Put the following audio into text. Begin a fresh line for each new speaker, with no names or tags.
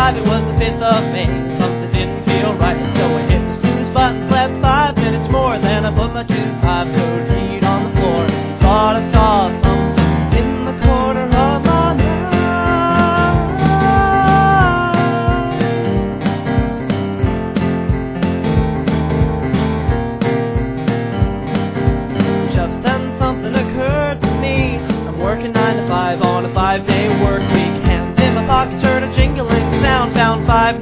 5, it was the 5th of May. Something didn't feel right, so I hit the snooze button, slept 5 minutes more. Then I put my 2-5 code key on the floor. Thought I saw something in the corner of my mind. Just then something occurred to me. I'm working 9 to 5 on a 5-day work week. Hands in my pockets, heard a jingling sound. Found 5